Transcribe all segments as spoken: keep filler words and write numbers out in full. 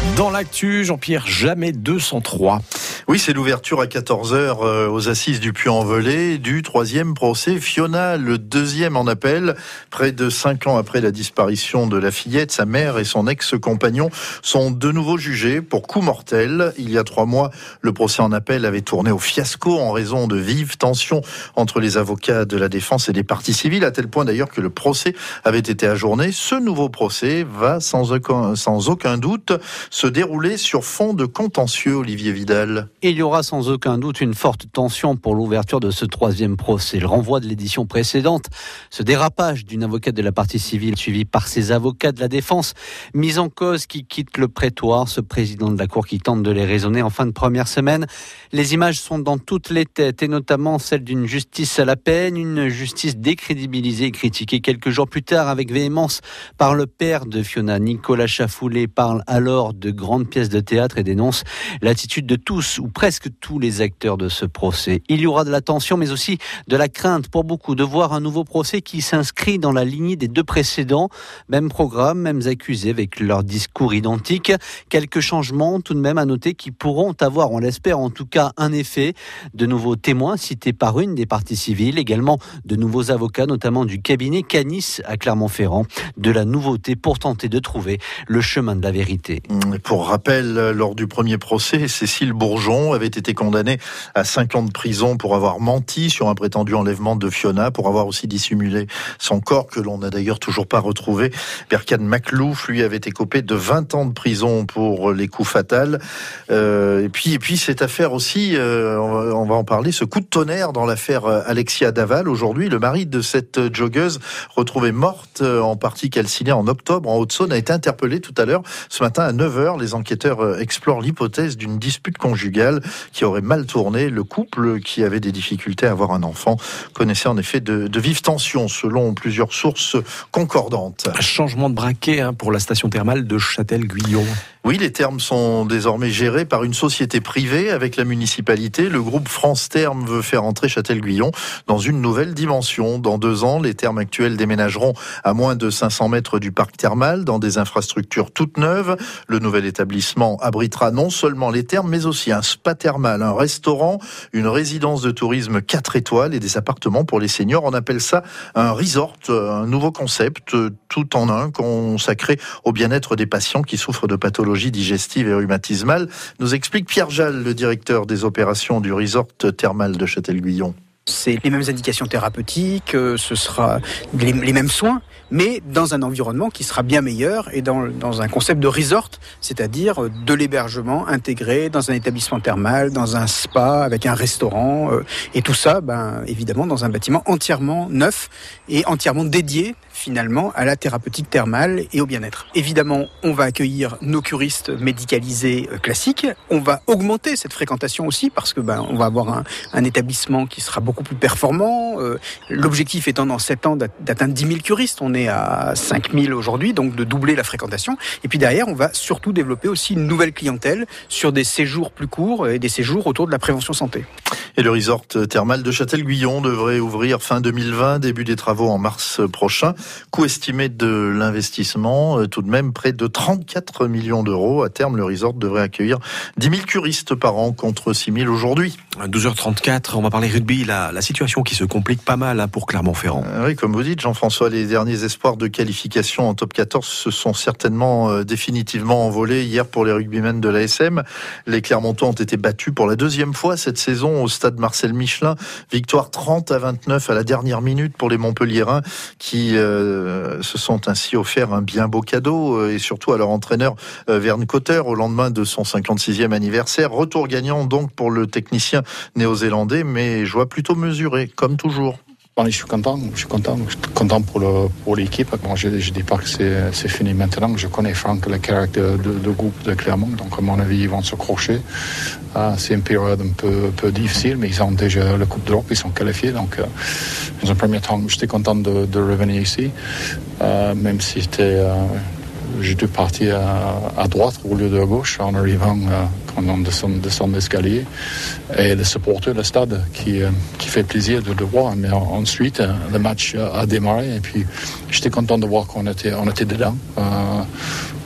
Dans l'actu, Jean-Pierre, jamais deux cent trois. Oui, c'est l'ouverture à quatorze heures euh, aux assises du Puy-en-Velay du troisième procès Fiona, le deuxième en appel. Près de cinq ans après la disparition de la fillette, sa mère et son ex-compagnon sont de nouveau jugés pour coup mortel. Il y a trois mois, le procès en appel avait tourné au fiasco en raison de vives tensions entre les avocats de la défense et des parties civiles, à tel point d'ailleurs que le procès avait été ajourné. Ce nouveau procès va sans aucun, sans aucun doute se dérouler sur fond de contentieux, Olivier Vidal. Il y aura sans aucun doute une forte tension pour l'ouverture de ce troisième procès. Le renvoi de l'édition précédente, ce dérapage d'une avocate de la partie civile suivi par ses avocats de la défense, mise en cause qui quitte le prétoire, ce président de la Cour qui tente de les raisonner en fin de première semaine. Les images sont dans toutes les têtes et notamment celle d'une justice à la peine, une justice décrédibilisée et critiquée quelques jours plus tard avec véhémence par le père de Fiona. Nicolas Chafoulet parle alors de grandes pièces de théâtre et dénonce l'attitude de tous ou presque tous les acteurs de ce procès. Il y aura de la tension mais aussi de la crainte pour beaucoup de voir un nouveau procès qui s'inscrit dans la lignée des deux précédents. Même programme, mêmes accusés avec leurs discours identiques. Quelques changements tout de même à noter qui pourront avoir, on l'espère en tout cas, un effet. De nouveaux témoins cités par une des parties civiles, également de nouveaux avocats, notamment du cabinet Canis à Clermont-Ferrand. De la nouveauté pour tenter de trouver le chemin de la vérité. Pour rappel, lors du premier procès, Cécile Bourgeon avait été condamnée à cinq ans de prison pour avoir menti sur un prétendu enlèvement de Fiona, pour avoir aussi dissimulé son corps, que l'on n'a d'ailleurs toujours pas retrouvé. Berkane Makhlouf, lui, avait écopé de vingt ans de prison pour les coups fatals. Euh, et puis, et puis cette affaire aussi, euh, on, va, on va en parler, ce coup de tonnerre dans l'affaire Alexia Daval. Aujourd'hui, le mari de cette joggeuse, retrouvée morte, en partie calcinée en octobre en Haute-Saône, a été interpellé tout à l'heure. Ce matin à neuf heures, les enquêteurs explorent l'hypothèse d'une dispute conjugale qui aurait mal tourné. Le couple, qui avait des difficultés à avoir un enfant, connaissait en effet de, de vives tensions selon plusieurs sources concordantes. Un changement de braquet hein, pour la station thermale de Châtel-Guyon. Oui, les thermes sont désormais gérés par une société privée avec la municipalité. Le groupe France Thermes veut faire entrer Châtel-Guyon dans une nouvelle dimension. Dans deux ans, les thermes actuels déménageront à moins de cinq cents mètres du parc thermal dans des infrastructures toutes neuves. Le nouvel établissement abritera non seulement les thermes, mais aussi un spa thermal, un restaurant, une résidence de tourisme quatre étoiles et des appartements pour les seniors. On appelle ça un resort, un nouveau concept, tout en un, consacré au bien-être des patients qui souffrent de pathologies digestive et rhumatismale, nous explique Pierre Jal, le directeur des opérations du resort thermal de Châtel-Guyon. C'est les mêmes indications thérapeutiques, ce sera les, les mêmes soins, mais dans un environnement qui sera bien meilleur et dans, dans un concept de resort, c'est-à-dire de l'hébergement intégré dans un établissement thermal, dans un spa, avec un restaurant, et tout ça, ben, évidemment, dans un bâtiment entièrement neuf et entièrement dédié finalement à la thérapeutique thermale et au bien-être. Évidemment, on va accueillir nos curistes médicalisés classiques. On va augmenter cette fréquentation aussi parce que ben on va avoir un, un établissement qui sera beaucoup plus performant. Euh, l'objectif étant dans sept ans d'atteindre dix mille curistes. On est à cinq mille aujourd'hui, donc de doubler la fréquentation. Et puis derrière, on va surtout développer aussi une nouvelle clientèle sur des séjours plus courts et des séjours autour de la prévention santé. Et le resort thermal de Châtel-Guyon devrait ouvrir fin deux mille vingt, début des travaux en mars prochain. Coût estimé de l'investissement, tout de même près de trente-quatre millions d'euros. À terme, le resort devrait accueillir dix mille curistes par an contre six mille aujourd'hui. À douze heures trente-quatre, on va parler rugby. La, la situation qui se complique pas mal hein, pour Clermont-Ferrand. Euh, oui, comme vous dites, Jean-François, les derniers espoirs de qualification en top quatorze se sont certainement euh, définitivement envolés hier pour les rugbymen de l'A S M. Les Clermontois ont été battus pour la deuxième fois cette saison au stade Marcel Michelin. Victoire trente à vingt-neuf à la dernière minute pour les Montpelliérains qui euh, se sont ainsi offert un bien beau cadeau euh, et surtout à leur entraîneur euh, Vern Cotter au lendemain de son cinquante-sixième anniversaire. Retour gagnant donc pour le technicien néo-zélandais, mais joie plutôt mesurée, comme toujours. Bon, je suis content, je suis content, je suis content pour, le, pour l'équipe. Bon, je ne dis pas que c'est, c'est fini maintenant. Je connais Franck, le caractère de, de groupe de Clermont, donc à mon avis, ils vont se crocher. Ah, c'est une période un peu, un peu difficile, mais ils ont déjà la Coupe d'Europe, ils sont qualifiés. Donc, euh, dans un premier temps, j'étais content de, de revenir ici, euh, même si c'était... Euh, J'ai dû partir à, à droite au lieu de à gauche en arrivant euh, quand on descend, descend l'escalier. Et le supporter, le stade, qui, euh, qui fait plaisir de le voir. Mais ensuite, euh, le match a démarré et puis j'étais content de voir qu'on était, on était dedans. Euh,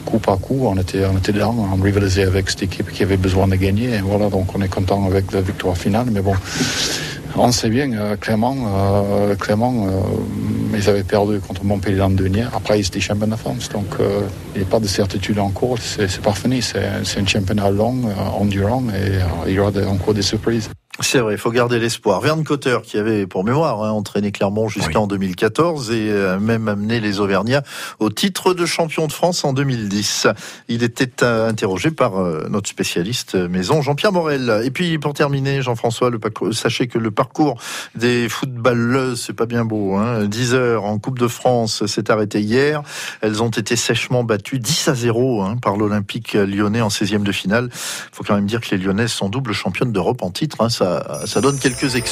coup par coup, on était, on était dedans, on rivalisait avec cette équipe qui avait besoin de gagner. Et voilà, donc on est content avec la victoire finale. Mais bon, on sait bien, euh, Clermont, euh, Clermont euh, ils avaient perdu contre Montpellier l'an dernier. Après, ils étaient champions de France. Donc, euh, il n'y a pas de certitude en cours. C'est, c'est pas fini. C'est, c'est un championnat long, euh, endurant, et euh, il y aura de, encore des surprises. C'est vrai, il faut garder l'espoir. Verne Cotter, qui avait, pour mémoire, hein, entraîné Clermont jusqu'en oui. deux mille quatorze et euh, même amené les Auvergnats au titre de champion de France en deux mille dix. Il était euh, interrogé par euh, notre spécialiste maison, Jean-Pierre Morel. Et puis, pour terminer, Jean-François, le parcours, sachez que le parcours des footballeuses, c'est pas bien beau. Hein. dix heures en Coupe de France s'est arrêté hier. Elles ont été sèchement battues dix à zéro hein, par l'Olympique lyonnais en seizième de finale. Il faut quand même dire que les Lyonnaises sont double championnes d'Europe en titre. Hein. Ça Ça, ça donne quelques excuses.